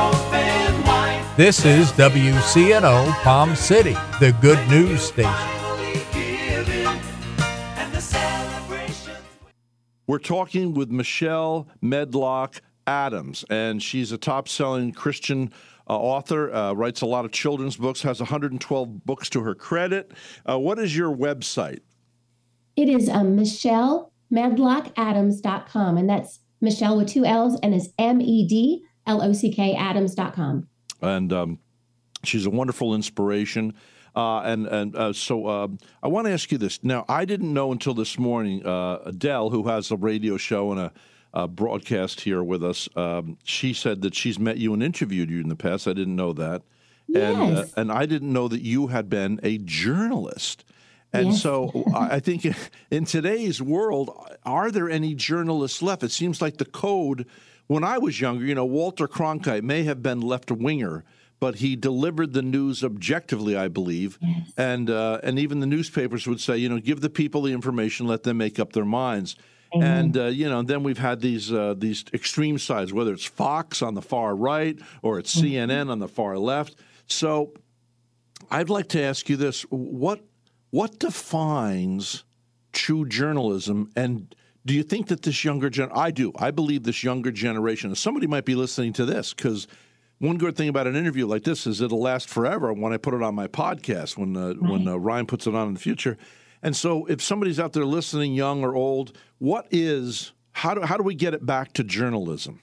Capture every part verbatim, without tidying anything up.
open wide. This is W C N O Palm City, the good news station. We're talking with Michelle Medlock Adams, and she's a top-selling Christian uh, author, uh, writes a lot of children's books, has one hundred twelve books to her credit. Uh, what is your website? It is um, Michelle Medlock Adams dot com, and that's Michelle with two L's, and it's M E D L O C K Adams dot com. And um, she's a wonderful inspiration. Uh, and and uh, so uh, I want to ask you this. Now, I didn't know until this morning, uh, Adele, who has a radio show and a, a broadcast here with us, um, she said that she's met you and interviewed you in the past. I didn't know that. Yes. And, uh, and I didn't know that you had been a journalist. And Yes. so I think in today's world, are there any journalists left? It seems like the code, when I was younger, you know, Walter Cronkite may have been left-winger, but he delivered the news objectively, I believe. Yes. And uh, and even the newspapers would say, you know, give the people the information, let them make up their minds. Amen. And, uh, you know, then we've had these uh, these extreme sides, whether it's Fox on the far right or it's C N N on the far left. So I'd like to ask you this. What what defines true journalism? And do you think that this younger gen? I do. I believe this younger generation, and somebody might be listening to this, because one good thing about an interview like this is it'll last forever when I put it on my podcast, when uh, Right. when uh, Ryan puts it on in the future. And so if somebody's out there listening, young or old, what is, how do, how do we get it back to journalism?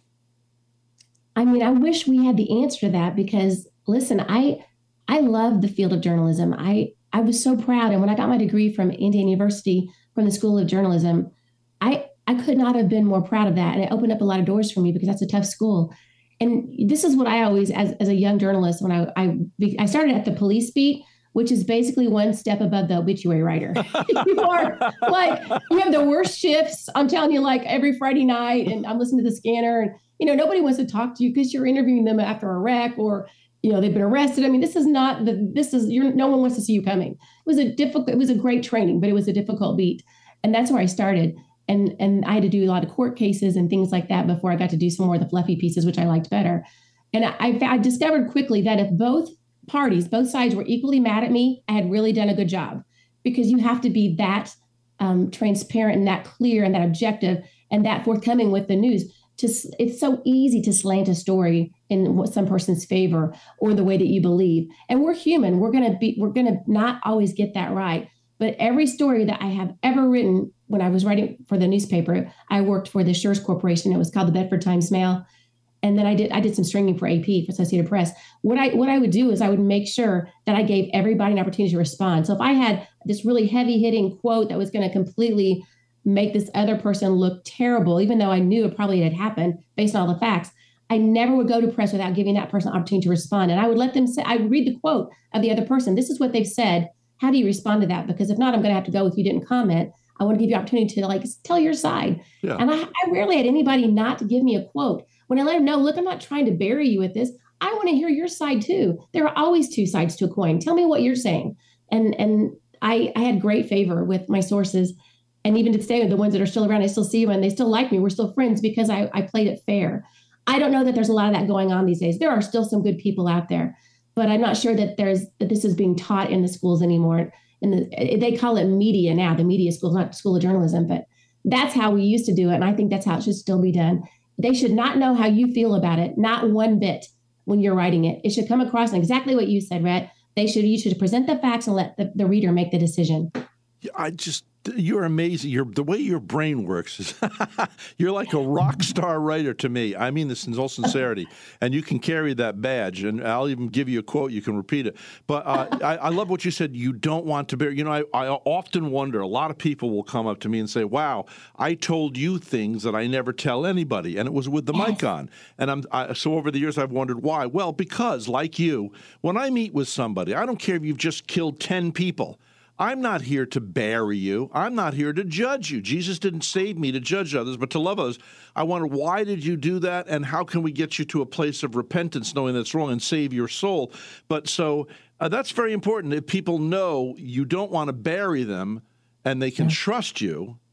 I mean, I wish we had the answer to that, because listen, I I love the field of journalism. I I was so proud, and when I got my degree from Indiana University from the School of Journalism, I I could not have been more proud of that, and it opened up a lot of doors for me, because that's a tough school. And this is what I always, as, as a young journalist, when I, I I started at the police beat, which is basically one step above the obituary writer. You are like, you have the worst shifts. I'm telling you, like every Friday night, and I'm listening to the scanner, and you know nobody wants to talk to you because you're interviewing them after a wreck, or you know they've been arrested. I mean, this is not the this is you're no one wants to see you coming. It was a difficult, it was a great training, but it was a difficult beat, and that's where I started. And and I had to do a lot of court cases and things like that before I got to do some more of the fluffy pieces, which I liked better. And I, I discovered quickly that if both parties, both sides were equally mad at me, I had really done a good job, because you have to be that um, transparent and that clear and that objective and that forthcoming with the news. To, it's so easy to slant a story in what some person's favor or the way that you believe. And we're human. We're gonna be. We're gonna not always get that right. But every story that I have ever written, when I was writing for the newspaper, I worked for the Schurz Corporation. It was called the Bedford Times Mail. And then I did I did some stringing for A P, for Associated Press. What I what I would do is I would make sure that I gave everybody an opportunity to respond. So if I had this really heavy hitting quote that was going to completely make this other person look terrible, even though I knew it probably had happened based on all the facts, I never would go to press without giving that person an opportunity to respond. And I would let them say, I would read the quote of the other person. This is what they've said. How do you respond to that? Because if not, I'm going to have to go with you didn't comment. I want to give you opportunity to like tell your side. Yeah. And I, I rarely had anybody not to give me a quote. When I let them know, look, I'm not trying to bury you with this. I want to hear your side too. There are always two sides to a coin. Tell me what you're saying. And and I, I had great favor with my sources. And even to this day, the ones that are still around, I still see them and they still like me. We're still friends because I, I played it fair. I don't know that there's a lot of that going on these days. There are still some good people out there, but I'm not sure that there's that this is being taught in the schools anymore. And the, they call it media now, the media school, not School of Journalism, but that's how we used to do it. And I think that's how it should still be done. They should not know how you feel about it, not one bit when you're writing it. It should come across in exactly what you said, Rhett. They should, you should present the facts and let the, the reader make the decision. I just, you're amazing. You're, the way your brain works is, you're like a rock star writer to me. I mean this in all sincerity. And you can carry that badge. And I'll even give you a quote. You can repeat it. But uh, I, I love what you said. You don't want to bear. You know, I, I often wonder, a lot of people will come up to me and say, wow, I told you things that I never tell anybody. And it was with the Yes. mic on. And I'm I, so over the years, I've wondered why. Well, because like you, when I meet with somebody, I don't care if you've just killed ten people. I'm not here to bury you. I'm not here to judge you. Jesus didn't save me to judge others, but to love others. I wonder, why did you do that, and how can we get you to a place of repentance, knowing that's wrong, and save your soul? But so uh, that's very important. If people know you don't want to bury them and they can Yeah. trust you,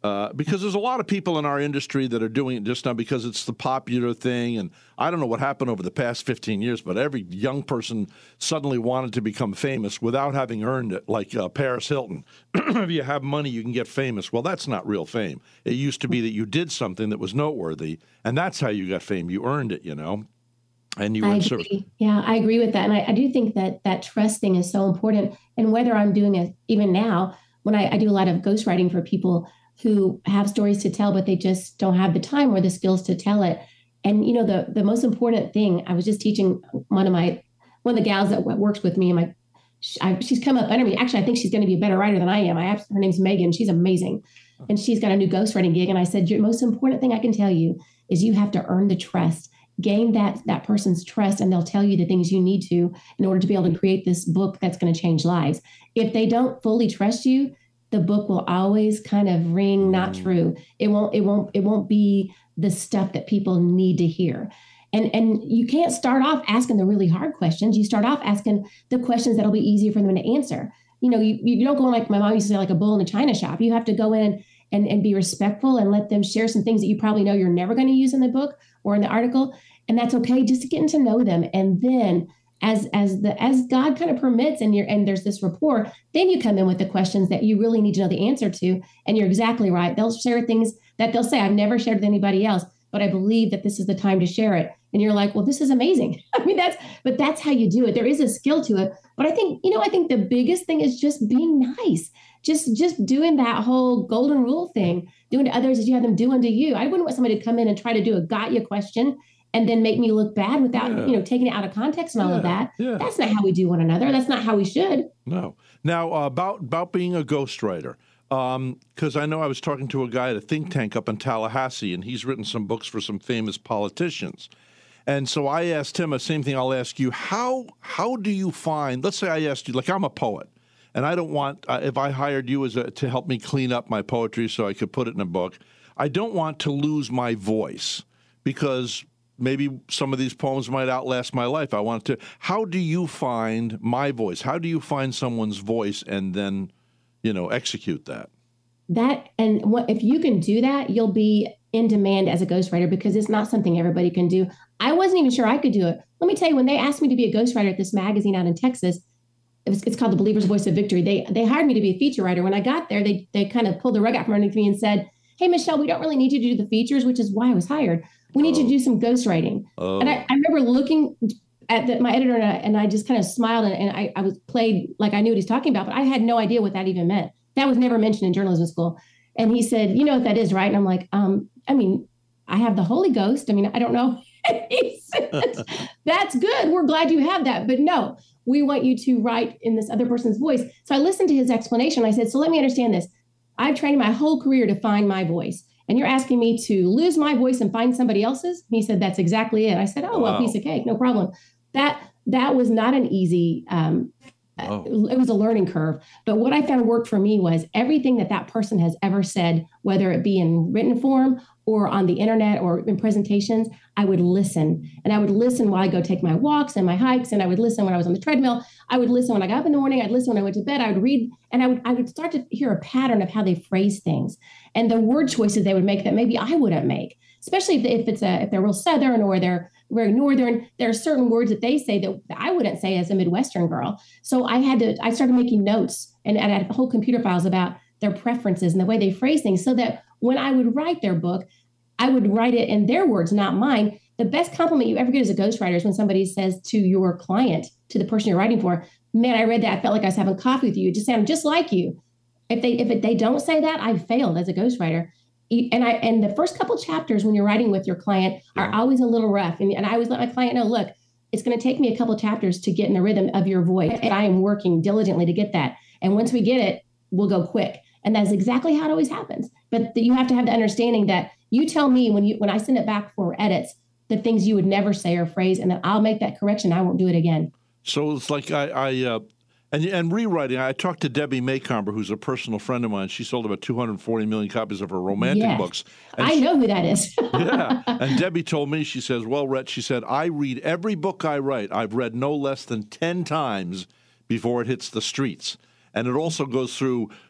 Uh, because there's a lot of people in our industry that are doing it just now because it's the popular thing. And I don't know what happened over the past fifteen years, but every young person suddenly wanted to become famous without having earned it, like uh, Paris Hilton. If you have money, you can get famous. Well, that's not real fame. It used to be that you did something that was noteworthy, and that's how you got fame. You earned it, you know. And you were I in agree. service. Yeah, I agree with that. And I, I do think that that trust thing is so important. And whether I'm doing it even now, when I, I do a lot of ghostwriting for people who have stories to tell, but they just don't have the time or the skills to tell it. And, you know, the, the most important thing, I was just teaching one of my, one of the gals that works with me, and my, I, she's come up under me. Actually, I think she's going to be a better writer than I am. I have, her name's Megan. She's amazing. And she's got a new ghostwriting gig. And I said, your most important thing I can tell you is you have to earn the trust, gain that, that person's trust, and they'll tell you the things you need to in order to be able to create this book that's going to change lives. If they don't fully trust you, the book will always kind of ring not true. It won't, it won't, it won't be the stuff that people need to hear. And, and you can't start off asking the really hard questions. You start off asking the questions that'll be easier for them to answer. You know, you, you don't go like my mom used to say, like a bull in a china shop. You have to go in and, and be respectful and let them share some things that you probably know you're never going to use in the book or in the article. And that's okay, just getting to know them. And then as as the as God kind of permits, and you're and there's this rapport, then you come in with the questions that you really need to know the answer to. And you're exactly right. They'll share things that they'll say, I've never shared with anybody else, but I believe that this is the time to share it. And you're like, well, this is amazing. I mean, that's, but that's how you do it. There is a skill to it. But I think, you know, I think the biggest thing is just being nice. Just, just doing that whole golden rule thing, doing to others as you have them do unto you. I wouldn't want somebody to come in and try to do a got you question and then make me look bad without, yeah. you know, taking it out of context and all yeah. of that. Yeah. That's not how we do one another. That's not how we should. No. Now, uh, about, about being a ghostwriter. Because um, I know I was talking to a guy at a think tank up in Tallahassee, and he's written some books for some famous politicians. And so I asked him the same thing I'll ask you. How how do you find, let's say I asked you, like I'm a poet, and I don't want, uh, if I hired you as a, to help me clean up my poetry so I could put it in a book, I don't want to lose my voice because maybe some of these poems might outlast my life. I want to, how do you find my voice? How do you find someone's voice and then, you know, execute that? That, and what, if you can do that, you'll be in demand as a ghostwriter because it's not something everybody can do. I wasn't even sure I could do it. Let me tell you, when they asked me to be a ghostwriter at this magazine out in Texas, it was, it's called The Believer's Voice of Victory. They they hired me to be a feature writer. When I got there, they they kind of pulled the rug out from underneath me and said, hey, Michelle, we don't really need you to do the features, which is why I was hired. We need oh. you to do some ghostwriting. Oh. And I, I remember looking at the, my editor and I, and I just kind of smiled and, and I, I was played like I knew what he's talking about, but I had no idea what that even meant. That was never mentioned in journalism school. And he said, you know what that is, right? And I'm like, um, I mean, I have the Holy Ghost. I mean, I don't know. He said, that's good. We're glad you have that. But no, we want you to write in this other person's voice. So I listened to his explanation. I said, so let me understand this. I've trained my whole career to find my voice. And you're asking me to lose my voice and find somebody else's? He said, that's exactly it. I said, oh, wow. Well, piece of cake, no problem. That that was not an easy, um, oh. uh, it was a learning curve. But what I found worked for me was everything that that person has ever said, whether it be in written form or on the internet or in presentations, I would listen. And I would listen while I go take my walks and my hikes. And I would listen when I was on the treadmill. I would listen when I got up in the morning. I'd listen when I went to bed. I would read. And I would I would start to hear a pattern of how they phrase things and the word choices they would make that maybe I wouldn't make, especially if, if it's a if they're real Southern or they're very Northern. There are certain words that they say that I wouldn't say as a Midwestern girl. So I had to, I started making notes and, and I had whole computer files about their preferences and the way they phrase things so that when I would write their book, I would write it in their words, not mine. The best compliment you ever get as a ghostwriter is when somebody says to your client, to the person you're writing for, man, I read that. I felt like I was having coffee with you. It just sounded just like you. If they if it, they don't say that, I failed as a ghostwriter. And I and the first couple chapters when you're writing with your client are always a little rough. And, and I always let my client know, look, it's going to take me a couple chapters to get in the rhythm of your voice. And I am working diligently to get that. And once we get it, we'll go quick. And that's exactly how it always happens. But the, you have to have the understanding that you tell me when you when I send it back for edits, the things you would never say or phrase, and then I'll make that correction. I won't do it again. So it's like I, I uh, and and rewriting. I talked to Debbie Maycomber, who's a personal friend of mine. She sold about two hundred forty million copies of her romantic yes. books. And I she, know who that is. Yeah. And Debbie told me, she says, well, Rhett, she said, I read every book I write. I've read no less than ten times before it hits the streets. And it also goes through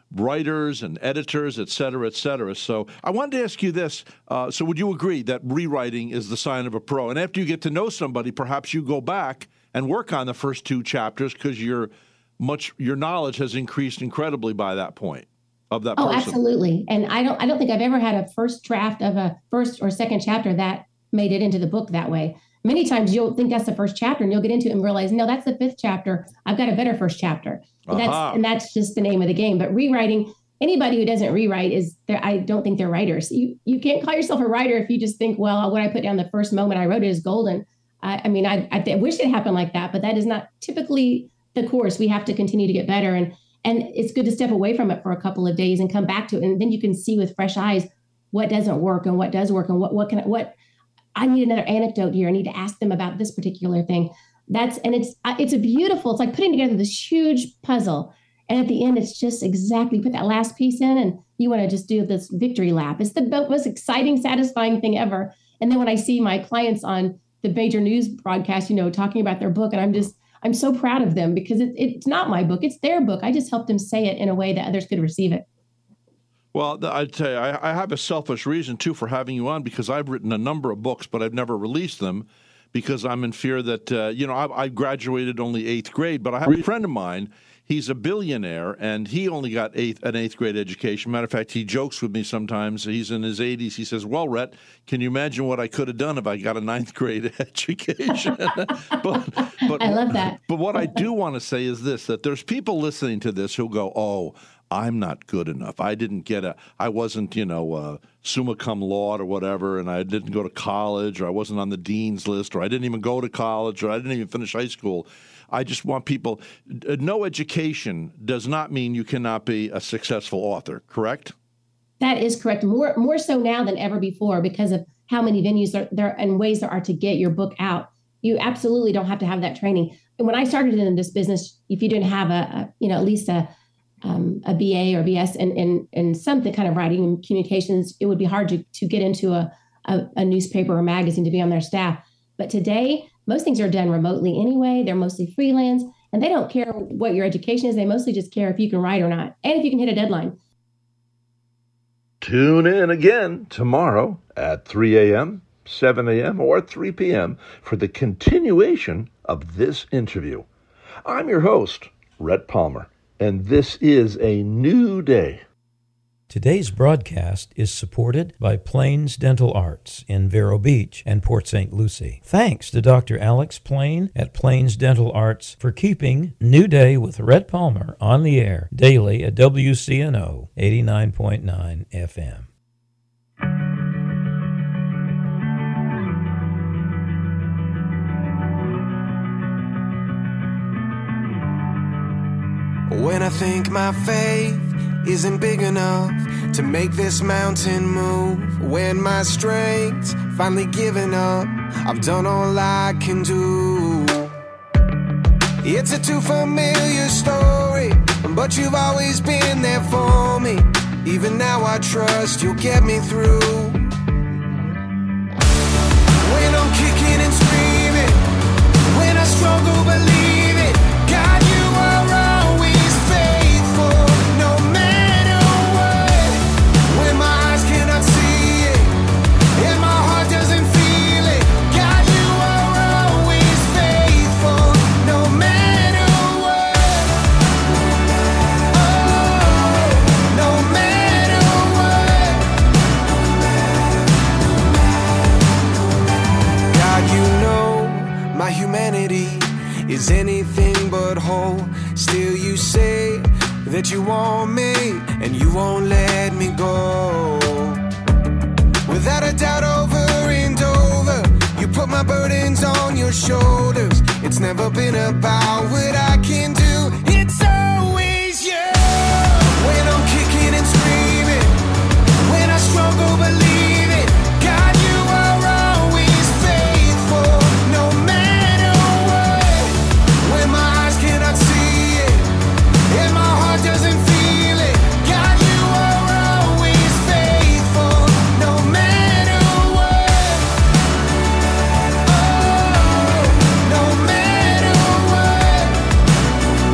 writers and editors, et cetera, et cetera. So I wanted to ask you this. Uh, so would you agree that rewriting is the sign of a pro? And after you get to know somebody, perhaps you go back and work on the first two chapters because your much your knowledge has increased incredibly by that point of that oh, person. Absolutely. And I don't I don't think I've ever had a first draft of a first or second chapter that made it into the book that way. Many times you'll think that's the first chapter and you'll get into it and realize, no, that's the fifth chapter. I've got a better first chapter. And that's, and that's just the name of the game. But rewriting, anybody who doesn't rewrite is there. I don't think they're writers. You you can't call yourself a writer if you just think, well, what I put down the first moment I wrote it is golden. I, I mean, I, I wish it happened like that, but that is not typically the course. We have to continue to get better. And and it's good to step away from it for a couple of days and come back to it. And then you can see with fresh eyes what doesn't work and what does work and what what can what I need another anecdote here. I need to ask them about this particular thing. That's and it's it's a beautiful. It's like putting together this huge puzzle, and at the end, it's just exactly put that last piece in, and you want to just do this victory lap. It's the most exciting, satisfying thing ever. And then when I see my clients on the major news broadcast, you know, talking about their book, and I'm just I'm so proud of them because it, it's not my book; it's their book. I just helped them say it in a way that others could receive it. Well, I'd tell you, I, I have a selfish reason, too, for having you on because I've written a number of books, but I've never released them because I'm in fear that, uh, you know, I, I graduated only eighth grade, but I have a friend of mine. He's a billionaire, and he only got eighth, an eighth grade education. Matter of fact, he jokes with me sometimes. He's in his eighties. He says, well, Rhett, can you imagine what I could have done if I got a ninth grade education? but, but, I love that. But what I do want to say is this, that there's people listening to this who go, oh, I'm not good enough. I didn't get a, I wasn't, you know, uh, summa cum laude or whatever, and I didn't go to college, or I wasn't on the dean's list, or I didn't even go to college, or I didn't even finish high school. I just want people, no education does not mean you cannot be a successful author, correct? That is correct. More, more so now than ever before because of how many venues there, there and ways there are to get your book out. You absolutely don't have to have that training. And when I started in this business, if you didn't have a, a you know, at least a, Um, a B A or B S in, in, in something kind of writing and communications, it would be hard to, to get into a, a, a newspaper or magazine to be on their staff. But today, most things are done remotely anyway. They're mostly freelance, and they don't care what your education is. They mostly just care if you can write or not, and if you can hit a deadline. Tune in again tomorrow at three a.m., seven a.m., or three p.m. for the continuation of this interview. I'm your host, Rhett Palmer. And this is a new day. Today's broadcast is supported by Plains Dental Arts in Vero Beach and Port Saint Lucie. Thanks to Doctor Alex Plain at Plains Dental Arts for keeping New Day with Rhett Palmer on the air daily at W C N O eighty-nine point nine F M. When I think my faith isn't big enough to make this mountain move, when my strength's finally given up, I've done all I can do. It's a too familiar story, but you've always been there for me. Even now I trust you'll get me through. When I'm kicking and screaming, when I struggle believe it, God, you are always faithful, no matter what. When my eyes cannot see it, and my heart doesn't feel it, God, you are always faithful, no matter what. Oh, no matter what. God, you know my humanity is anything but whole. Still you say that you want me and you won't let me go. Without a doubt, over and over, you put my burdens on your shoulders. It's never been about what I can do, it's always you. When I'm kicking and screaming, when I struggle believe it, God, you are always faithful, no matter what. When my eyes cannot see it, and my heart doesn't feel it, God, you are always faithful, no matter what. Oh, no matter what.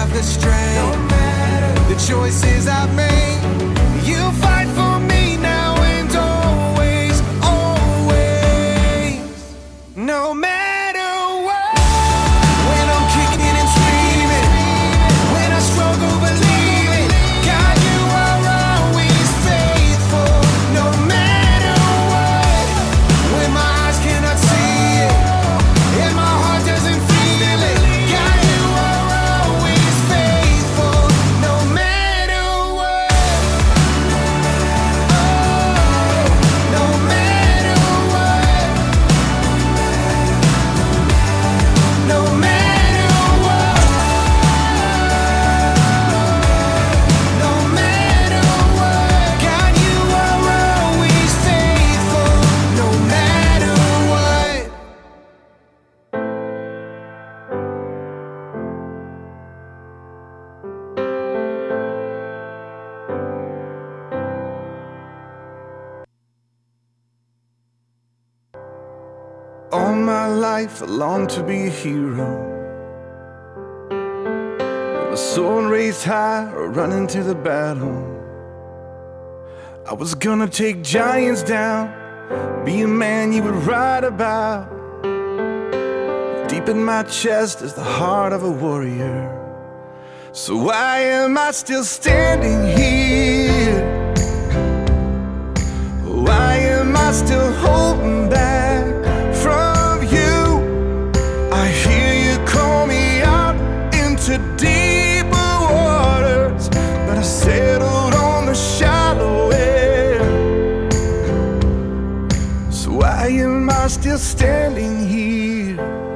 have the strength. No matter the choices I've made, you fight for me now and always, always. No matter what, when I'm kicking and screaming, when I struggle believing, God, you are always faithful. No matter what, when my eyes cannot see it and my heart doesn't feel it, God, you are always faithful. No matter what, oh, no matter what, no matter what, no matter what, God, you are always faithful. No matter what. All my life I longed to be a hero, with a sword raised high or running to the battle. I was gonna take giants down, be a man you would write about. Deep in my chest is the heart of a warrior. So why am I still standing here? Why am I still holding back from you? I hear you call me out into deeper waters, but I settled on the shallow end. So why am I still standing here?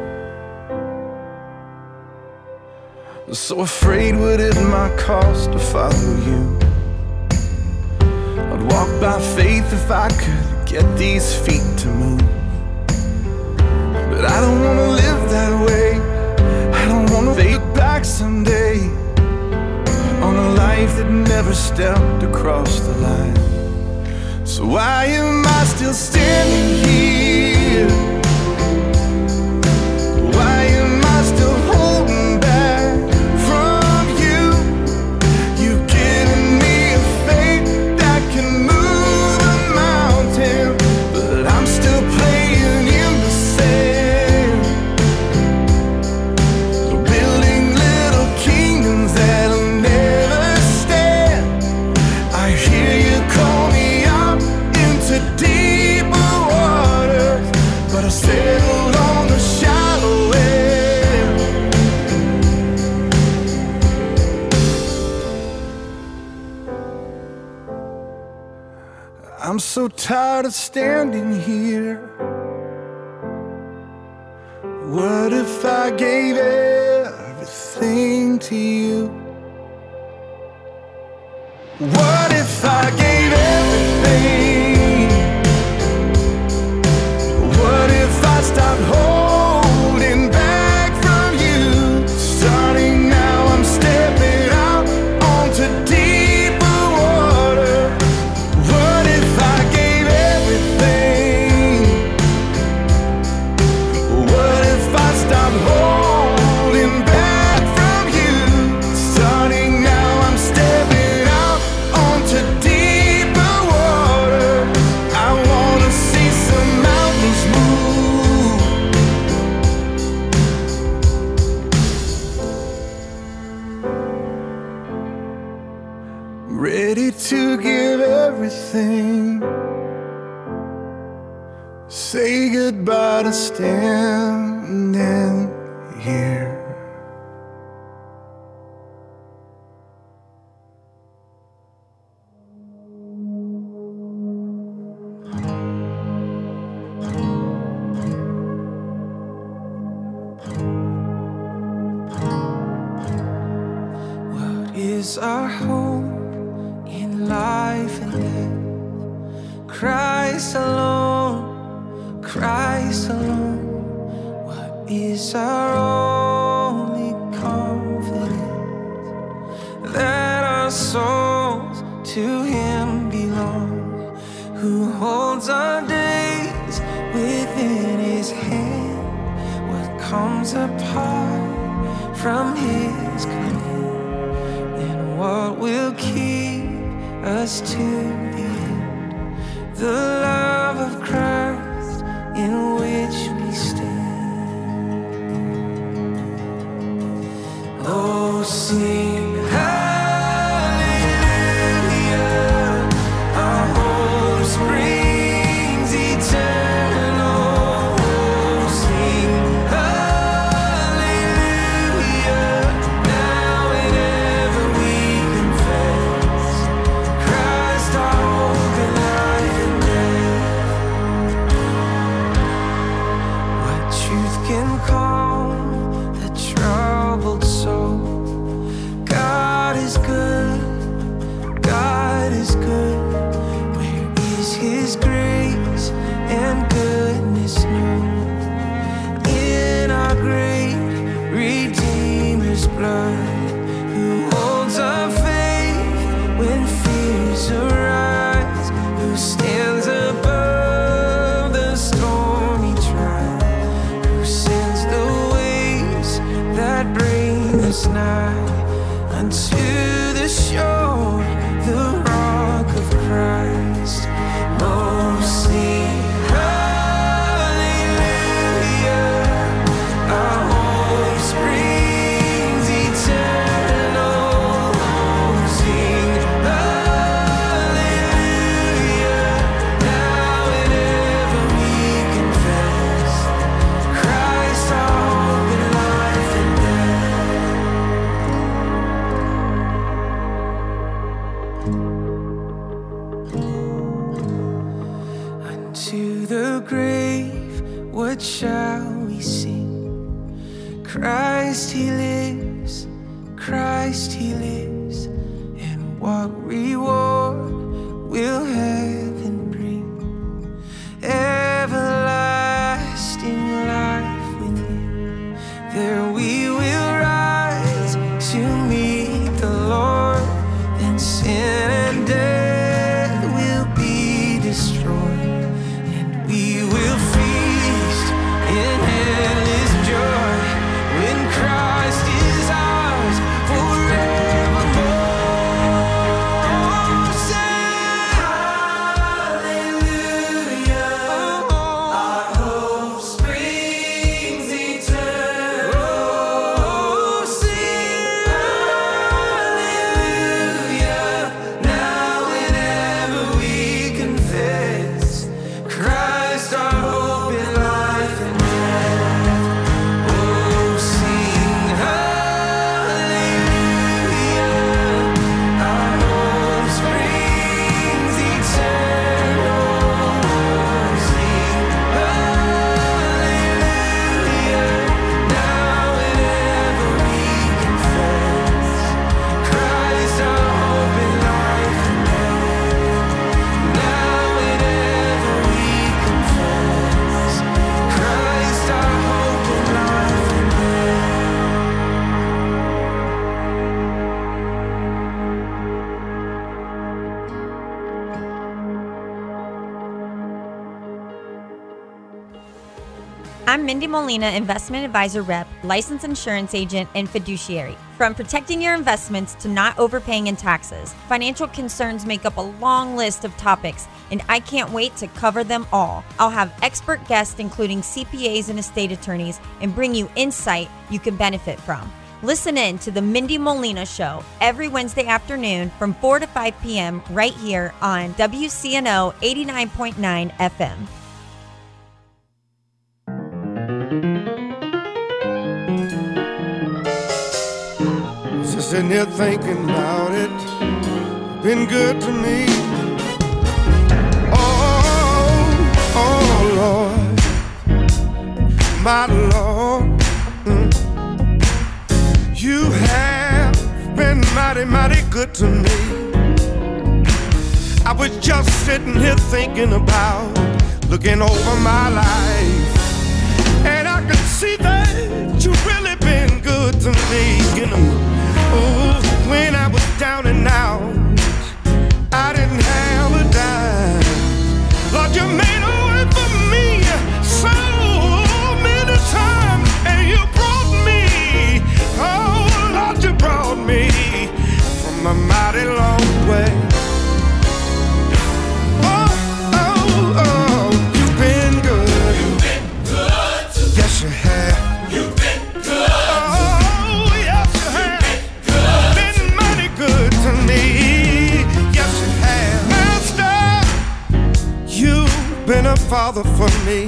So afraid what it might cost to follow you. I'd walk by faith if I could get these feet to move. But I don't wanna live that way. I don't wanna fade back someday on a life that never stepped across the line. So why am I still standing here? Why am I still holding back from you? You've given me a faith that can move a mountain, but I'm still playing in the sand, building little kingdoms that'll never stand. I hear you call me out into deeper waters, but I settled on the shallow end. I'm so tired of standing here. What if I gave everything to you? What if I gave everything? What if I stopped holding back from you? Starting now, I'm stepping out onto deeper water. What if I gave everything? What if I stopped holding back from you? Starting now, I'm stepping out onto deeper water. I wanna see some mountains move. Ready to give everything. Say goodbye to standing here. What is our hope in life and death? Christ alone, Christ alone. What is our only confidence? That our souls to Him belong, who holds our days within His hand. What comes apart from His command? what will keep us to the end? The love of Christ in which we stand. Oh, sing hallelujah, our hope springs eternal. Oh, sing hallelujah, now and ever we confess Christ our hope and life and death. What truth can calm the troubled soul? God is good, God is good. Where is His grace and goodness known? In our great Redeemer's blood, who holds our faith when fears arise, who stands above the stormy trial, who sends the waves that bring us nigh unto the shore, the rock of Christ. Oh, sing hallelujah, our hope springs eternal. Oh, sing hallelujah, now and ever we confess Christ our hope and life and death. Unto the grave, what shall we sing? Christ He lives, Christ He lives, and what reward will heaven bring? Everlasting life with Him, there we will rise to meet the Lord, then sin and death will be destroyed, and we will feast in endless joy when Christ is ours forevermore. Sing hallelujah, our hope springs eternal. Oh, sing hallelujah, now and ever we confess Christ our hope in life and death. Oh, sing hallelujah, our hope springs eternal. Sing hallelujah, now and ever we confess Christ our hope in life and death. Now and ever we confess Christ our hope in life and death. I'm Mindy Molina, Investment Advisor Rep, Licensed Insurance Agent, and Fiduciary. From protecting your investments to not overpaying in taxes, financial concerns make up a long list of topics, and I can't wait to cover them all. I'll have expert guests, including C P As and estate attorneys, and bring you insight you can benefit from. Listen in to The Mindy Molina Show every Wednesday afternoon from four to five p.m. right here on W C N O eighty-nine point nine F M. Just sitting here thinking about it, been good to me. Oh, oh Lord, my Lord, mm. You have been mighty, mighty good to me. I was just sitting here thinking about, looking over my life, and I could see that you've really been good to me. You know, oh, when I was down and out, I didn't have a dime. Lord, you made a way for me so many times, and you brought me, oh Lord, you brought me from a mother for me.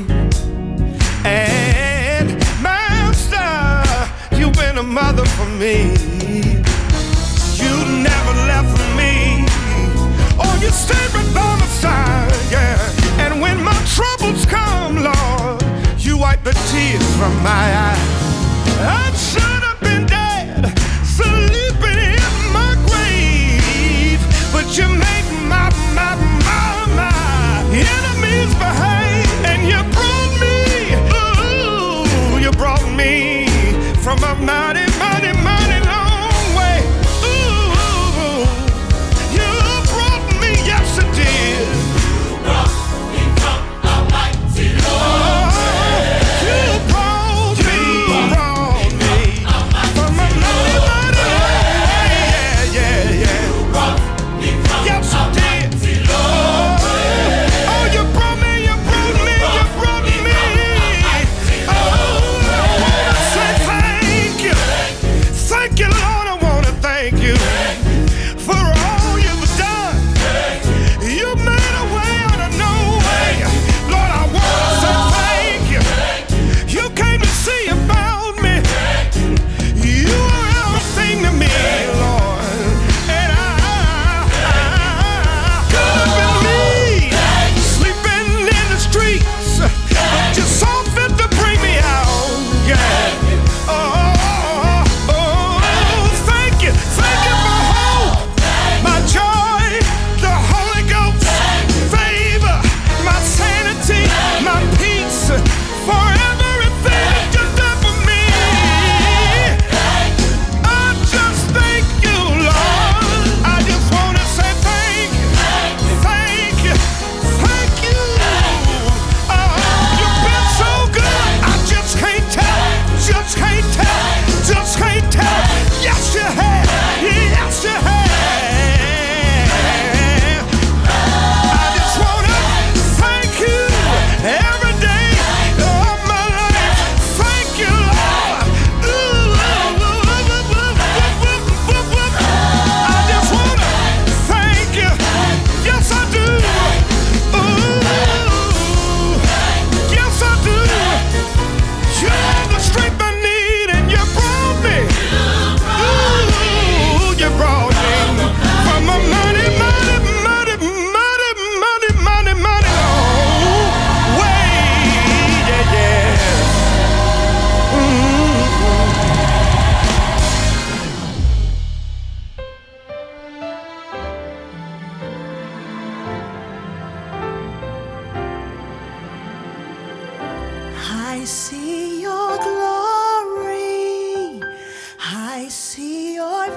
And Master, you've been a mother for me. You never left me. Oh, you stayed right by my side, yeah. And when my troubles come, Lord, you wipe the tears from my eyes. I should have been dead, sleeping in my grave, but you made my, my, my, my enemies behave, and you brought me, ooh, you brought me from a mighty, mighty, mighty long way. Ooh, you brought me, yes it did. You brought me from a mighty long way. You brought me, you brought me from a mighty, mighty long way. Yeah, yeah, yeah. You brought me from yes, a mighty long way. Oh, you brought me, you brought me, you brought me. Oh, I wanna say thank you. Thank you, Lord, I wanna thank you for all you've done. You made a way out of no way. Lord, I wanna say thank you. You came to see about me. You are everything to me, Lord. And I, I could have been me, sleeping in the streets, but you saw fit to bring me out. Yeah. Oh, oh, oh, thank you, thank you for hope, my joy, the Holy Ghost, favor, my sanity, my peace, for everything that you done for me. I just thank you, Lord. I just want to say thank you, thank you, thank you. Oh, you've been so good. I just can't tell, just can't tell, just can't tell. Yes, you have, yes, you have. I just want to thank you every day of my life. Thank you, Lord. Ooh, I just want to thank you. Yes, I do. Ooh, yes, I do. You're the strength I need, and you brought me. Ooh, you brought me from a mighty, mighty, mighty, mighty, mighty, mighty, mighty long way. Yeah, yeah. Mm-hmm. I see your glory. I see your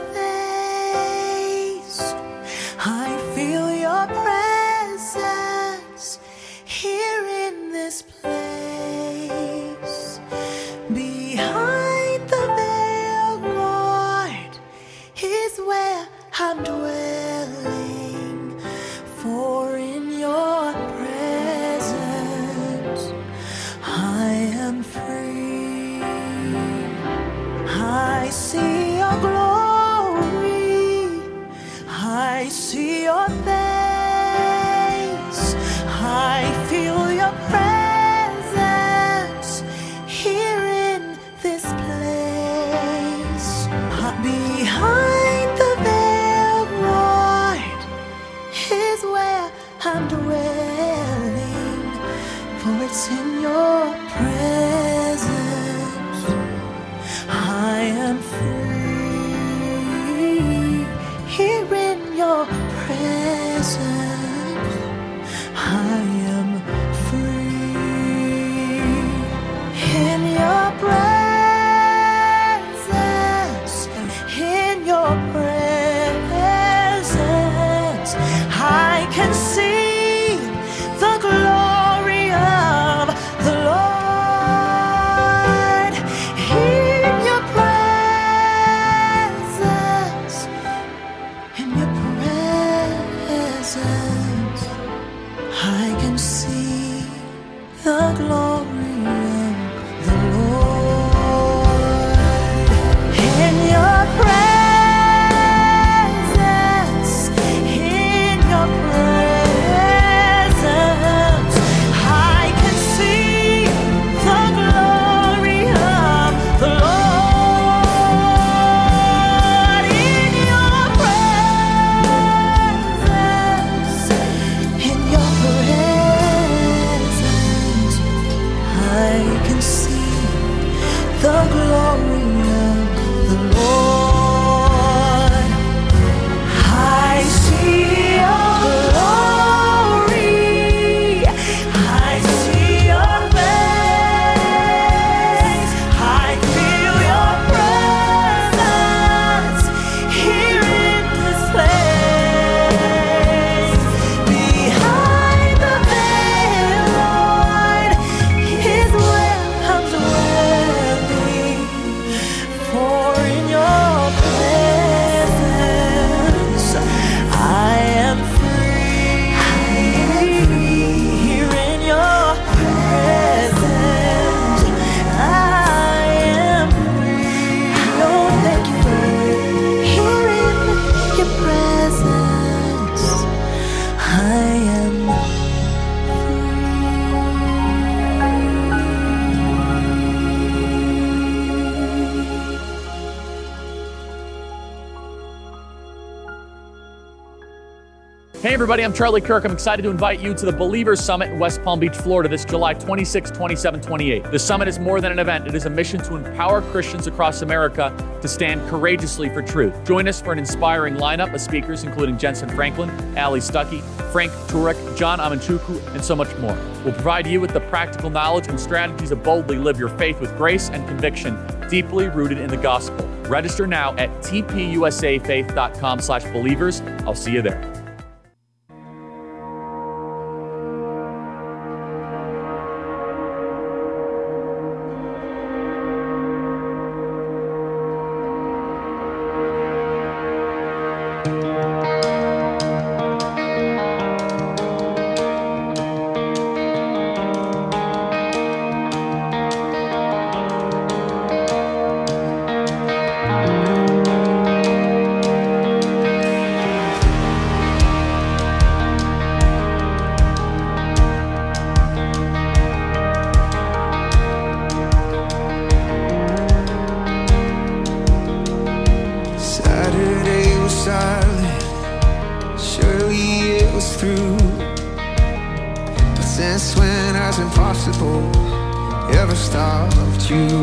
face. I feel your presence here in this place. Behind the veil, Lord, is where I'm dwelling. For in your presence I am free. I see your glory. I see your face. I feel your presence here in this place. Behind the veil, Lord, is where I'm dwelling. For it's in your presence I am free. Here in your presence I am free. In your presence glory of the Lord. I see your glory. I see your face. I feel your presence here in this place. Behind the veil, Lord, is where I'm dwelling. For in your presence, I am free. Here in your presence, I am free. Oh, thank you, Lord. Here in your presence, I am Hey everybody, I'm Charlie Kirk. I'm excited to invite you to the Believers Summit in West Palm Beach, Florida this July twenty-sixth, twenty-seventh, twenty-eighth. The summit is more than an event. It is a mission to empower Christians across America to stand courageously for truth. Join us for an inspiring lineup of speakers including Jensen Franklin, Ali Stuckey, Frank Turek, John Amanchuku, and so much more. We'll provide you with the practical knowledge and strategies to boldly live your faith with grace and conviction, deeply rooted in the gospel. Register now at tpusafaith.com slash believers. I'll see you there. Saturday was silent, surely it was through. But since when has impossible ever stopped you?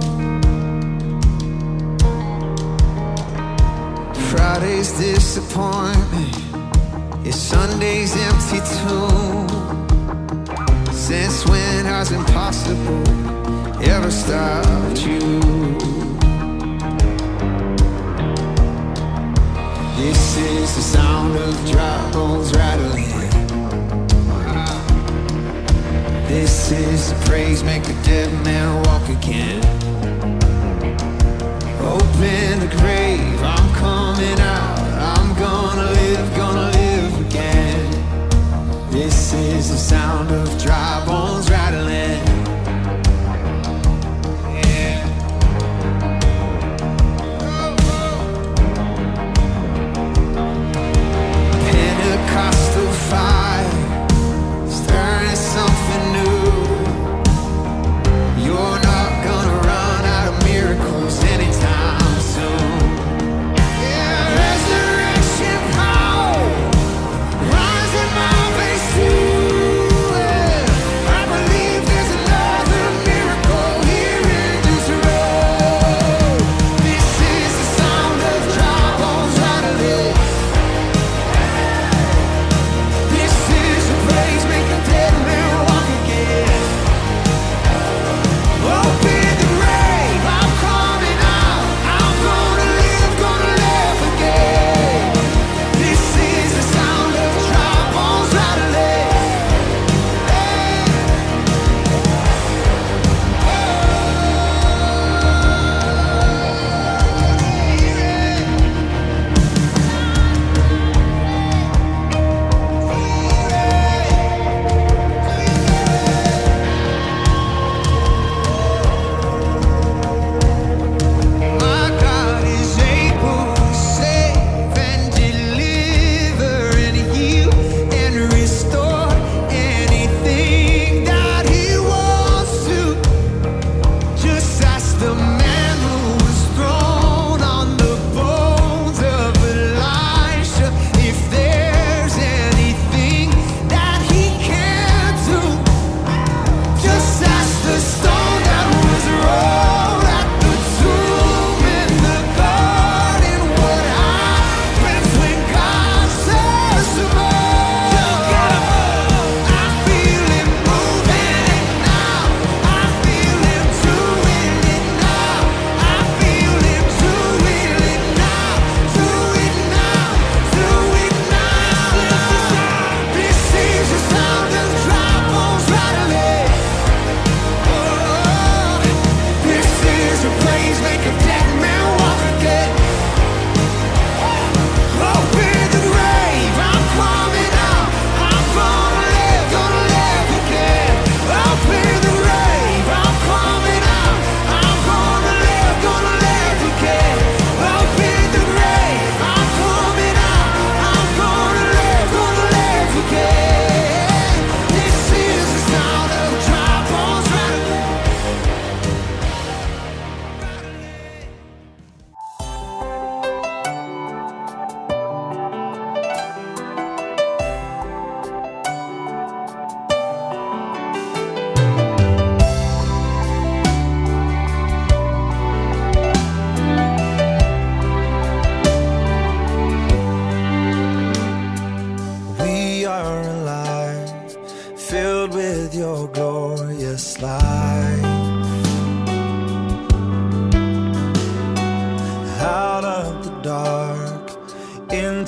Friday's disappointment is Sunday's empty tomb. Since when has impossible ever stopped you? This is the sound of dry bones rattling. This is the praise, make a dead man walk again. Open the grave, I'm coming out. I'm gonna live, gonna live again. This is the sound of dry bones rattling. Pentecostal fire, stirring something new. You're not gonna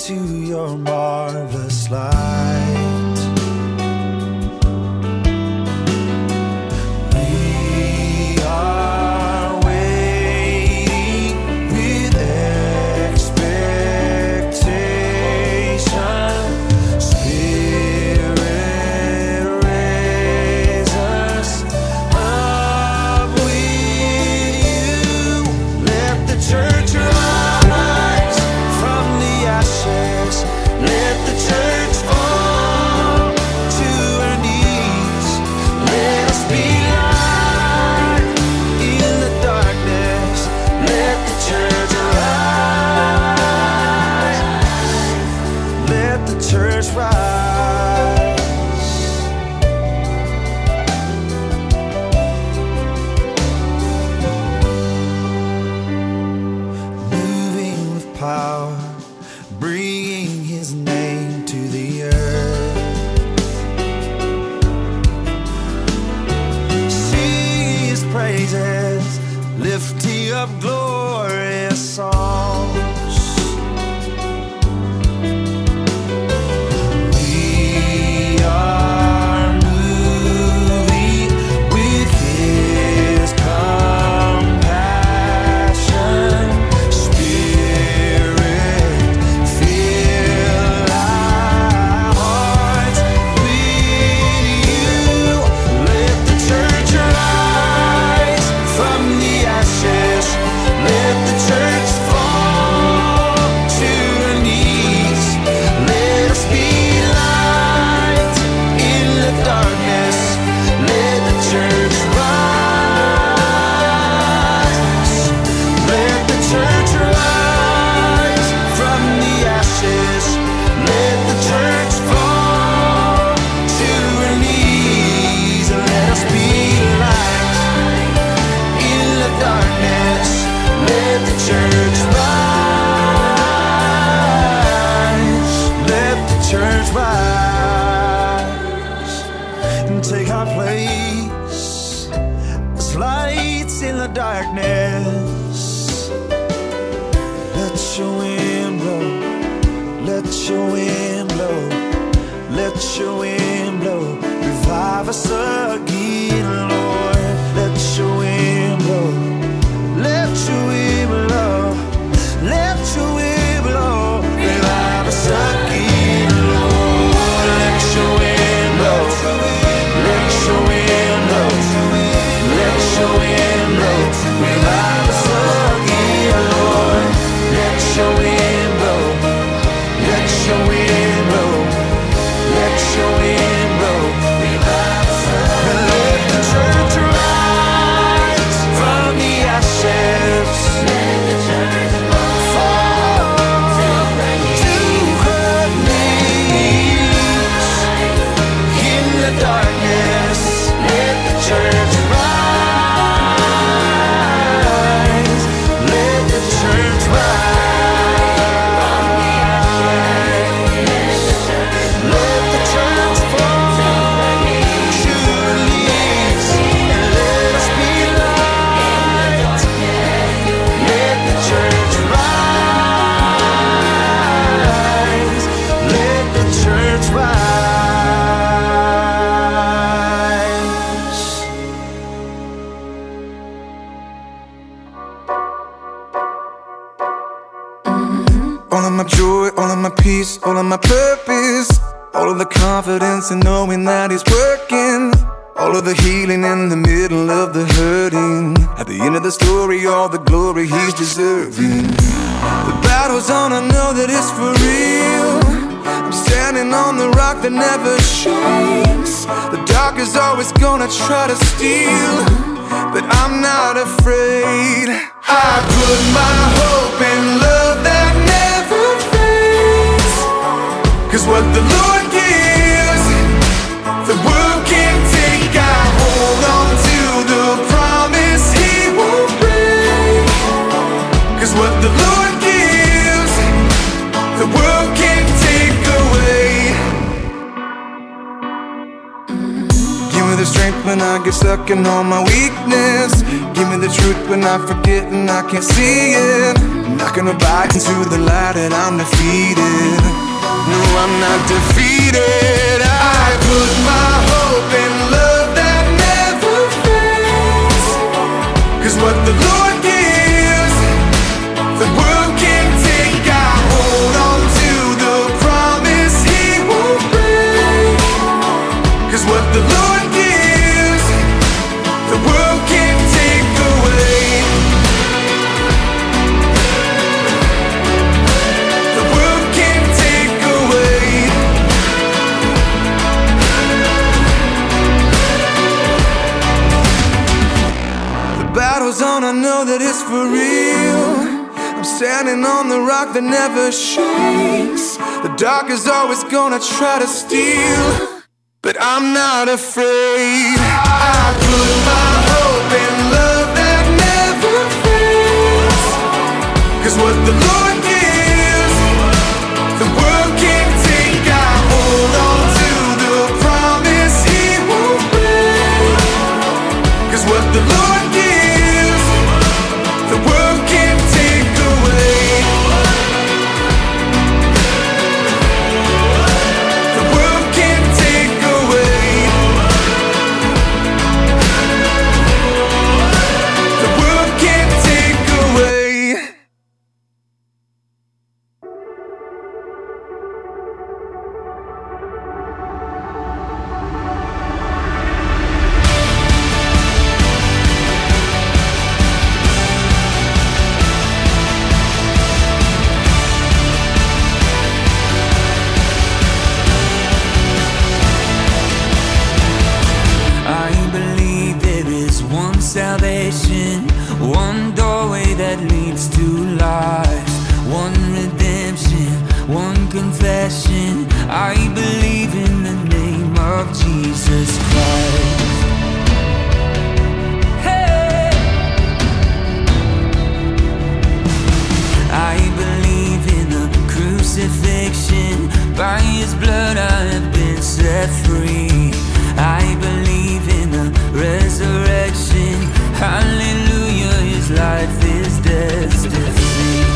into your marvelous light. We are waiting with expectation. Spirit, raise us up with you. Let the church rise from the ashes. Let the church fall to her knees. Let us be light in the darkness. Let the church rise. Let the church rise. Moving with power, bringing his name to the earth. Sing his praises, lifting up glorious songs. We are moving with his compassion. Spirit, fill our hearts with you. Let the church rise from the ashes. Let the church fall to her knees. Let us be light in the darkness. Let the church rise. Let the church rise from the ashes. Let the church fall to her knees. Let us be light in the darkness. Let the church rise. Let the church rise and take our place as lights in the darkness. Let your wind blow. Let your wind blow. Let your wind blow. Revive us again, Lord. Let your wind blow. Let your wind blow. Let your wind blow. Revive us again, Lord. Let your wind blow. Let your wind blow. Let your wind blow. Revive us again, Lord. Let your wind blow. Let your wind blow. Let your wind blow. Revive us again. Let the church rise from the ashes. Let the church fall to her knees. In the darkness, let the church rise. Let the church rise. Let the church fall to her knees. And let us be light. Let the church rise. Let the church rise. All of my joy, all of my peace, all of my purpose, all of the confidence in knowing that he's working, all of the healing in the middle of the hurting. At the end of the story, all the glory he's deserving. The battle's on, I know that it's for real. I'm standing on the rock that never shakes. The dark is always gonna try to steal, but I'm not afraid. I put my hope in love that never fades. Cause what the Lord gives, the world can't take. I hold on to the promise he won't break. Cause what the Lord gives, the world can't take away. Give me the strength when I get stuck in all my weakness. Give me the truth when I forget and I can't see it. I'm not gonna back into the light that I'm defeated. No, I'm not defeated. I put my hope in love that never fails. Cause what the Lord gives, the world can't take. I hold on to the promise He won't break. Cause what the Lord gives, the world can't take away. The world can't take away. The battle's on, I know that it's for real. I'm standing on the rock that never shakes. The dark is always gonna try to steal, but I'm not afraid. I put my hope in love that never fails. Cause what the Lord gives, the world can't take. I hold on to the promise He won't break. Cause what the Lord gives, the world can't take away. The world can't take away. The world can't take away. I believe there is one salvation, one doorway that leads to life, one redemption, one confession. I believe in the name of Jesus Christ. Hey! I believe in the crucifixion. By His blood I have been set free. I believe in the resurrection. Hallelujah, His life is death's defeat.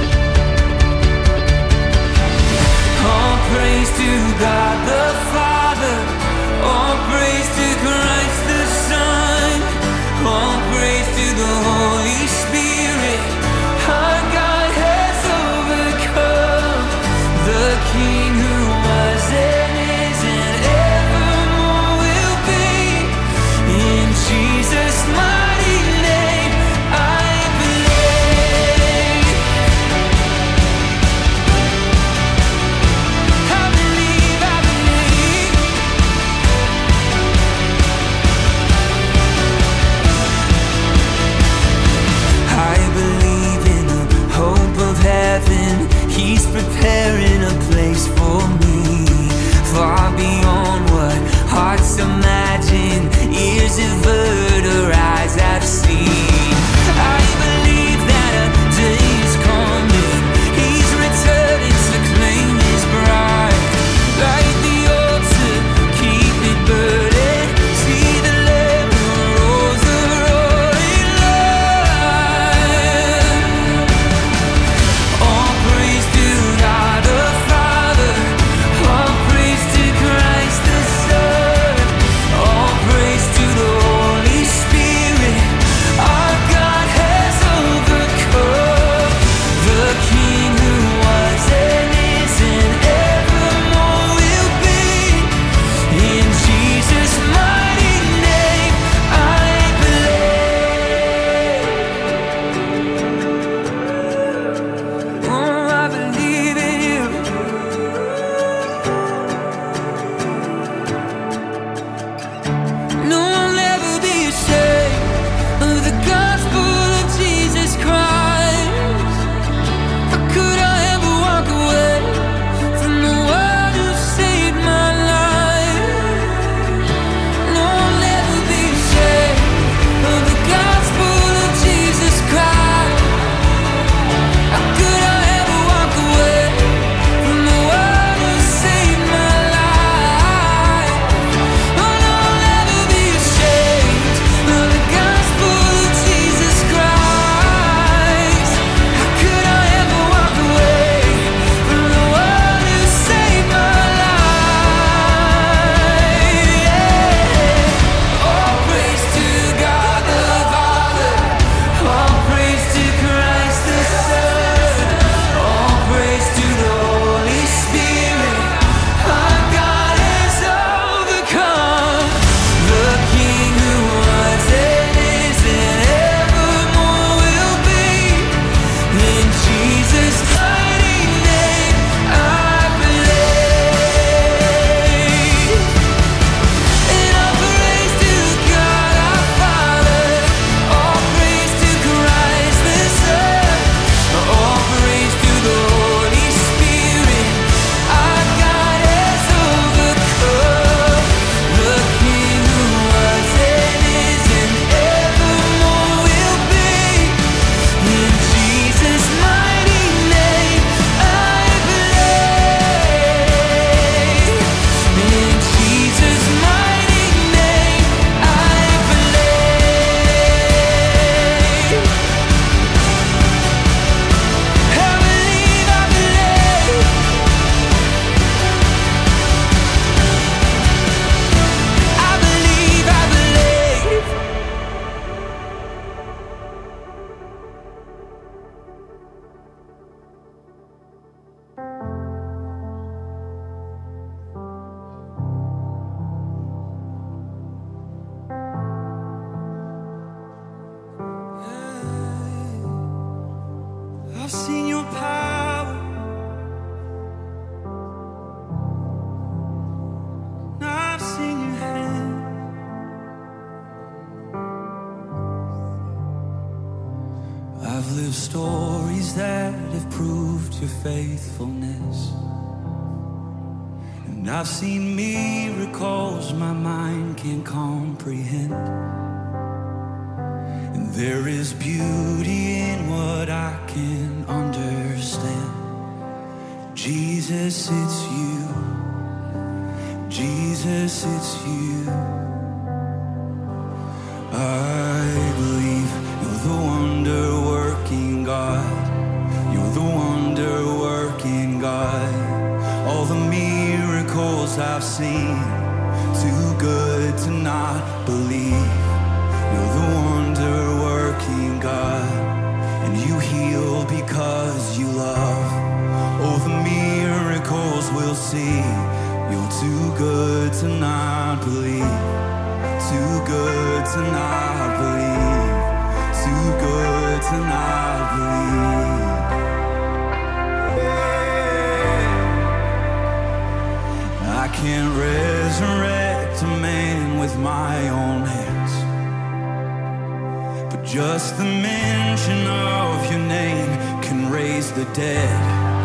All praise to God the Father. All praise to Christ the Son. All praise to the Holy Spirit. Our God has overcome. The King who was and is and evermore will be. In Jesus' mighty name I believe. I believe, I believe. I've seen your power. I've seen your hand. I've lived stories that have proved your faithfulness. And I've seen miracles my mind can't comprehend. And there is beauty in what I can understand. Jesus, it's you. Jesus, it's you. I believe you're the wonder-working God. You're the wonder-working God. All the miracles I've seen, too good to not believe. You're the wonder-working God, and you heal because you love. Oh, the miracles we'll see. You're too good to not believe. Too good to not believe. Too good to not believe. I can't resurrect a man with my own hands, but just the mention of your name can raise the dead.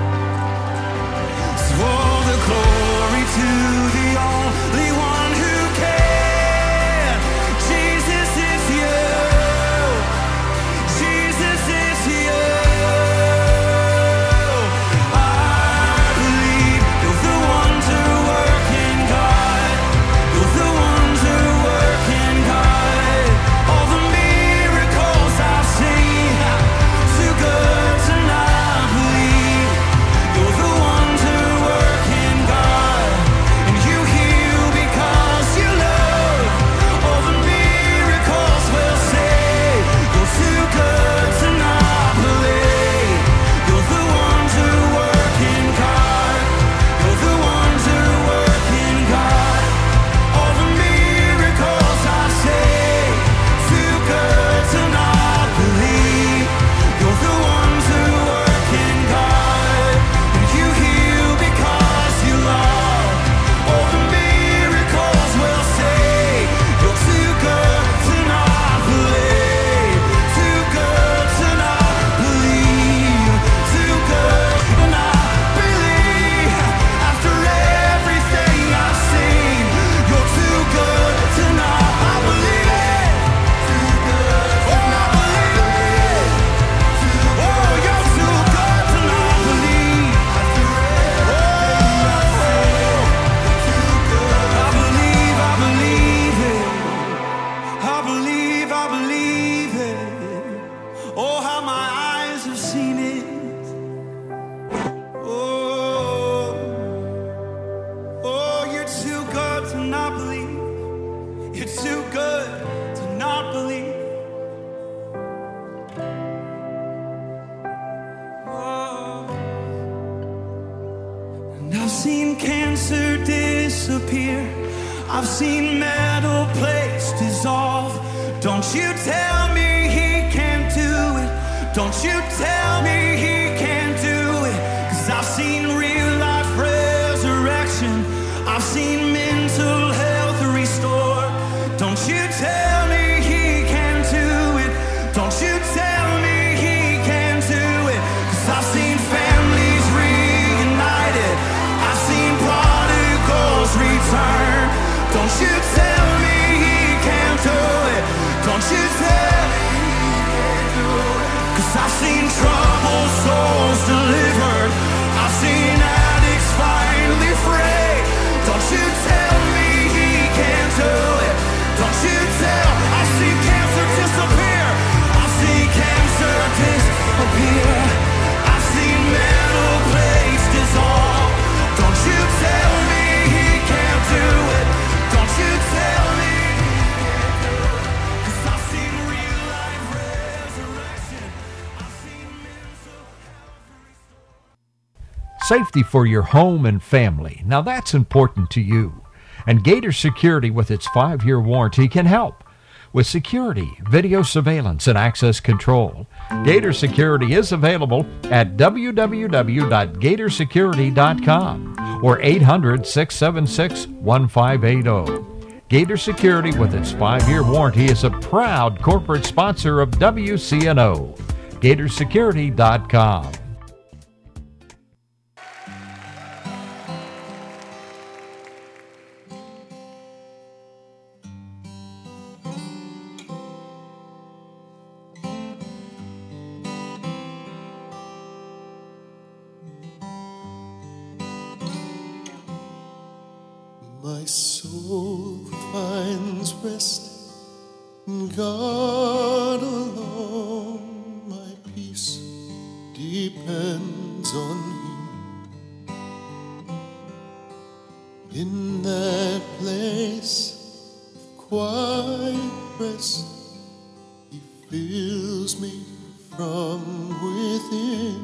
So all the glory to the only one who can. Jesus is you. Jesus is you. I believe you're the wonder-working God. You're the wonder-working God. All the miracles I've seen, too good to not believe. You're the wonder-working God, and you heal because you love. All the miracles will say, you're too good to not believe. You're the wonder-working God. You're the wonder-working God. All the miracles I say, too good to not believe. You're the wonder-working God, and you heal because you love. All the miracles will say, you're too good to not believe. Too good to not believe. Too good to not believe. After everything I've seen, you're too good to not. I believe it. Too good to not believe. Oh, you're too good to not believe. After everything I've seen, too good. I believe, I believe it. I believe, I believe it. Oh, how my eyes have seen it. Oh, oh, you're too good to not believe. You're too good to not believe. Oh. And I've seen cancer disappear. I've seen metal plates dissolve. Don't you tell me he can't do it. Don't you tell me he can't do it. Cause I've seen real life resurrection. I've seen mental health restored. Don't you tell me he can't do it. Don't you tell me he can't do it. Cause I've seen families reunited. I've seen prodigals return. Don't you tell me he can't do it. Don't you tell me he can't do it. Cause I've seen troubled souls delivered. I've seen addicts finally free. Don't you tell me he can't do it. Don't you tell. I've seen cancer disappear. I've seen cancer disappear. I've seen metal plates dissolve. Don't you tell me he can't do it. Don't you tell me he can't do it. Cause I've seen real life resurrection. I've seen mental health restored. Safety for your home and family. Now that's important to you. And Gator Security with its five-year warranty can help. with security, video surveillance, and access control. Gator Security is available at w w w dot gator security dot com or eight hundred, six seven six, one five eight zero. Gator Security, with its five-year warranty, is a proud corporate sponsor of W C N O. gator security dot com. My soul finds rest in God alone. My peace depends on Him. In that place of quiet rest, He fills me from within.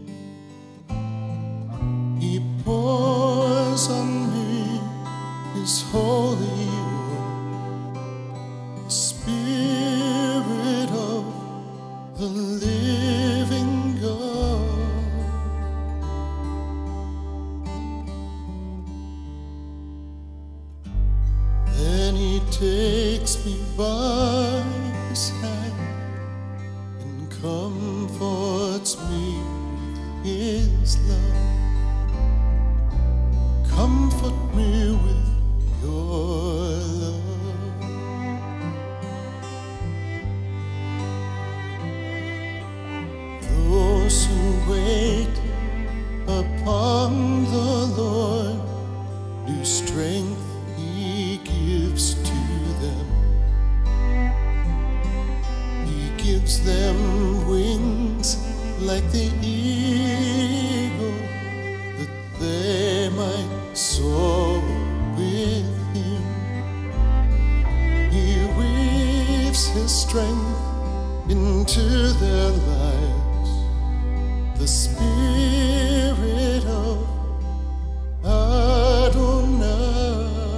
He pours on me His holy word, the Spirit of the living God. Then He takes me by His hand and comforts me with His love. Comfort me with your love. Those who wait upon the Lord, new strength He gives to them. He gives them wings like the eagle, that they might soar with Him. He weaves His strength into their lives, the Spirit of Adonai.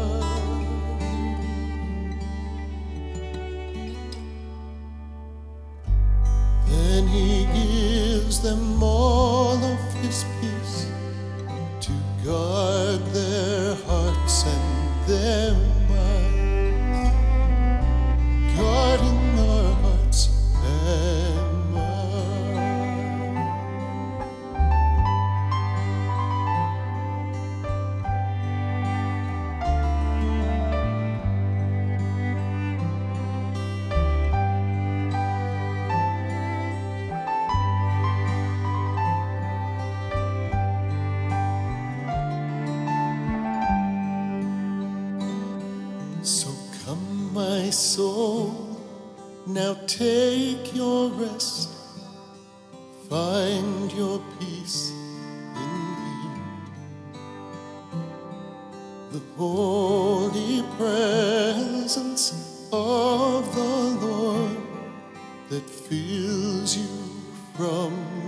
Then He gives them all of His peace to guard their hearts and their minds, guarding our hearts and minds. So come, my soul, now take your rest, find your peace in Him. The holy presence of the Lord that fills you from